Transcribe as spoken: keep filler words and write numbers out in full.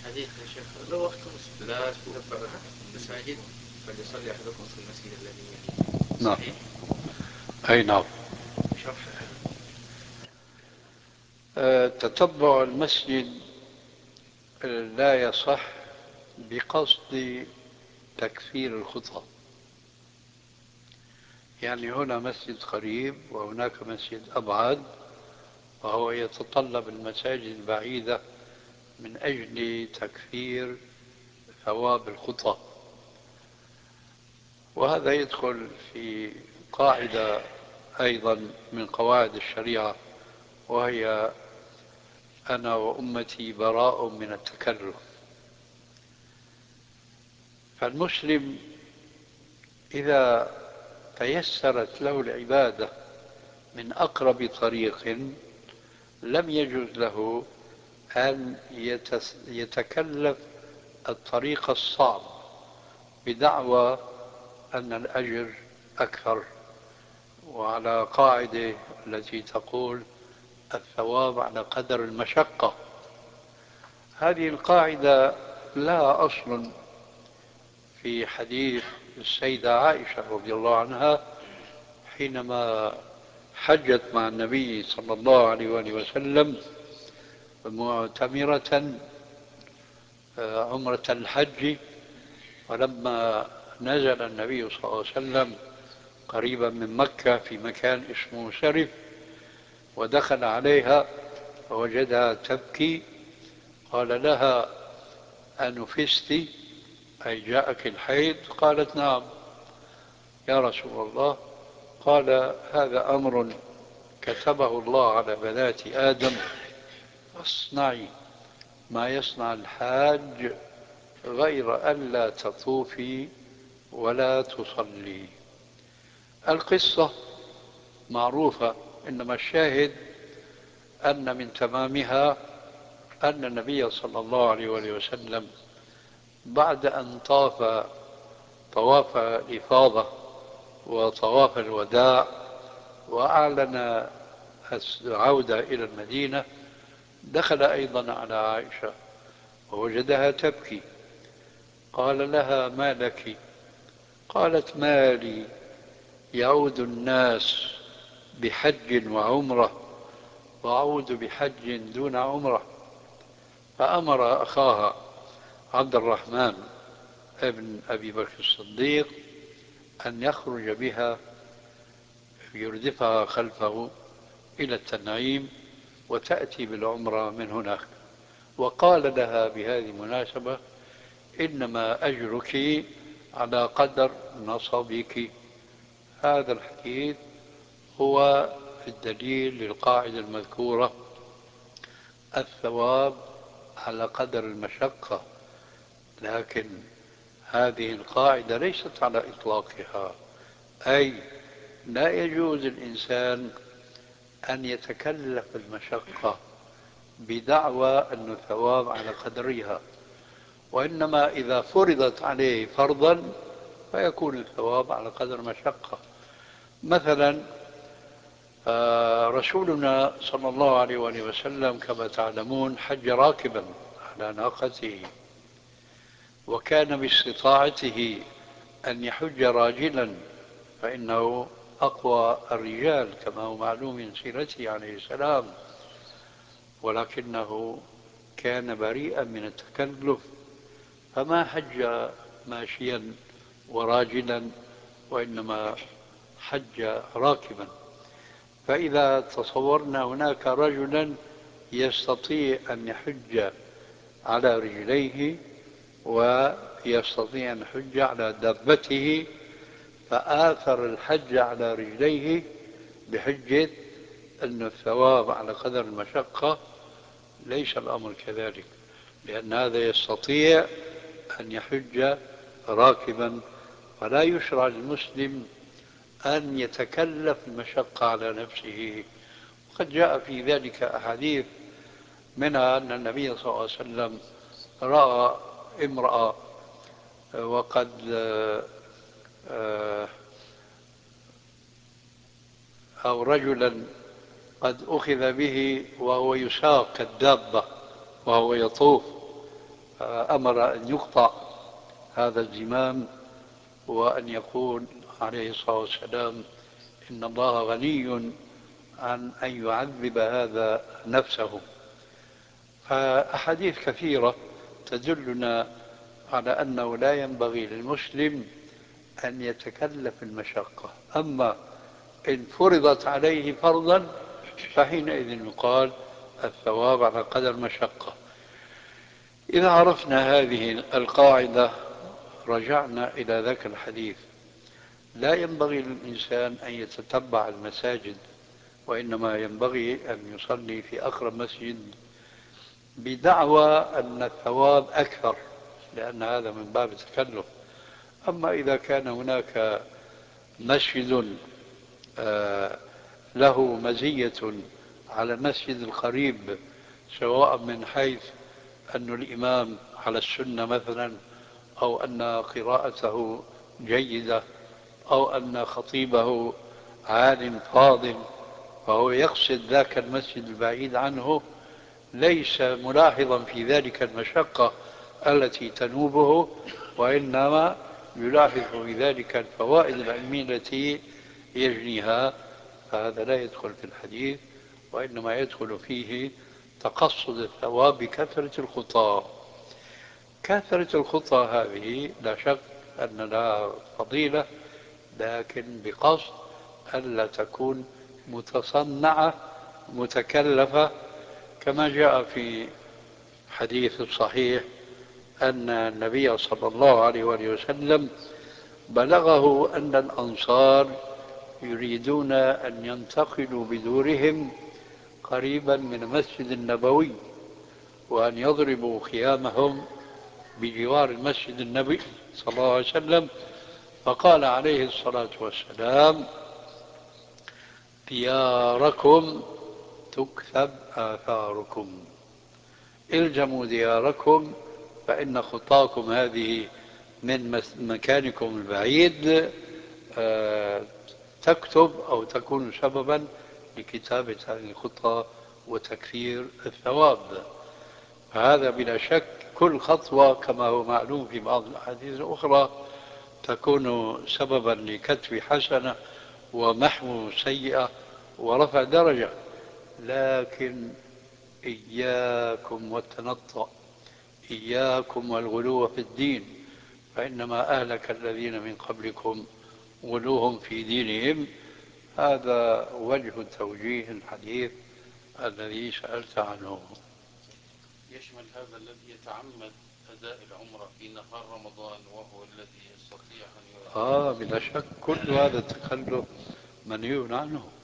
حديث يا شيخ لو وقت لا تنفع المساجد فليصلي أحدكم في المسجد الذي يليه. نعم. صحيح؟ أي نعم. شرح الحديث. أه تتبع المسجد لا يصح بقصد تكثير الخطى. يعني هنا مسجد قريب وهناك مسجد أبعد، وهو يتطلب المساجد البعيدة من أجل تكثير ثواب الخطى. وهذا يدخل في قاعدة أيضا من قواعد الشريعة، وهي أنا وأمتي براء من التكلف. فالمسلم إذا تيسرت له العبادة من أقرب طريق لم يجوز له أن يتكلف الطريق الصعب بدعوى أن الأجر أكثر، وعلى قاعدة التي تقول الثواب على قدر المشقة. هذه القاعدة لها أصل في حديث السيدة عائشة رضي الله عنها حينما حجت مع النبي صلى الله عليه وآله وسلم معتمرة عمرة الحج. ولما نزل النبي صلى الله عليه وسلم قريبا من مكة في مكان اسمه سرف، ودخل عليها فوجدها تبكي، قال لها أنفست أي جاءك الحيض؟ قالت نعم يا رسول الله. قال هذا أمر كتبه الله على بنات آدم، فاصنعي ما يصنع الحاج غير ألا تطوفي ولا تصلي. القصة معروفة، إنما الشاهد أن من تمامها أن النبي صلى الله عليه وآله وسلم بعد أن طاف طواف الإفاضة وطواف الوداع وأعلن العودة إلى المدينة، دخل أيضا على عائشة ووجدها تبكي. قال لها ما لك؟ قالت ما لي يعود الناس بحج وعمرة وأعود بحج دون عمرة. فأمر أخاها عبد الرحمن ابن أبي بكر الصديق أن يخرج بها يردفها خلفه إلى التنعيم وتأتي بالعمرة من هناك. وقال لها بهذه المناسبة إنما أجرك على قدر نصبك. هذا الحديث هو الدليل للقاعدة المذكورة: الثواب على قدر المشقة. لكن هذه القاعدة ليست على إطلاقها، أي لا يجوز الإنسان أن يتكلف المشقة بدعوى أن الثواب على قدرها، وإنما إذا فرضت عليه فرضا فيكون الثواب على قدر مشقة. مثلا رسولنا صلى الله عليه وآله وسلم كما تعلمون حج راكبا على ناقته، وكان باستطاعته أن يحج راجلا فإنه أقوى الرجال كما هو معلوم من سيرته عليه السلام، ولكنه كان بريئا من التكلف فما حج ماشيا وراجلا، وإنما حج راكبا. فإذا تصورنا هناك رجلا يستطيع أن يحج على رجليه ويستطيع أن يحج على دابته، فآثر الحج على رجليه بحجة أن الثواب على قدر المشقة. ليس الأمر كذلك، لأن هذا يستطيع أن يحج راكبا، فلا يشرع للمسلم أن يتكلف المشقة على نفسه. وقد جاء في ذلك أحاديث، منها أن النبي صلى الله عليه وسلم رأى امرأة وقد أو رجلا قد أخذ به وهو يساق الدابة وهو يطوف، فأمر أن يقطع هذا الزمام، وأن يقول عليه الصلاة والسلام إن الله غني عن أن يعذب هذا نفسه. فأحاديث كثيرة تدلنا على أنه لا ينبغي للمسلم أن يتكلف المشقة. أما إن فرضت عليه فرضا فحينئذ يقال الثواب على قدر المشقة. إذا عرفنا هذه القاعدة رجعنا إلى ذاك الحديث. لا ينبغي للإنسان أن يتتبع المساجد، وإنما ينبغي أن يصلي في أقرب مسجد بدعوى أن الثواب أكثر، لأن هذا من باب التكلف. أما إذا كان هناك مسجد له مزية على المسجد القريب، سواء من حيث أن الإمام على السنة مثلا، أو أن قراءته جيدة، أو أن خطيبه عالم فاضل، فهو يقصد ذاك المسجد البعيد عنه، ليس ملاحظا في ذلك المشقة التي تنوبه، وإنما يلاحظ في ذلك الفوائد العلمية التي يجنيها. فهذا لا يدخل في الحديث، وإنما يدخل فيه تقصد الثواب بكثرة الخطى. كثرة الخطى هذه لا شك أن لها فضيلة، لكن بقصد ألا تكون متصنعة متكلفة، كما جاء في حديث صحيح أن النبي صلى الله عليه وآله وسلم بلغه أن الأنصار يريدون أن ينتقلوا بدورهم قريبا من المسجد النبوي، وأن يضربوا خيامهم بجوار المسجد النبوي صلى الله عليه وسلم. فقال عليه الصلاة والسلام دياركم تكتب آثاركم، الزموا دياركم، فإن خطاكم هذه من مكانكم البعيد تكتب أو تكون سببا لكتابة هذه الخطى وتكثير الثواب. فهذا بلا شك كل خطوة كما هو معلوم في بعض الأحاديث الأخرى تكون سببا لكتب حسنة ومحو سيئة ورفع درجة. لكن إياكم والتنطع، إياكم والغلو في الدين، فإنما أهلك الذين من قبلكم غلوهم في دينهم. هذا وجه توجيه الحديث الذي سألت عنه. يشمل هذا الذي يتعمد أداء العمرة في نهار رمضان وهو الذي يستطيع أن يؤدي؟ آه بلا شك كل هذا التكلف منهي عنه.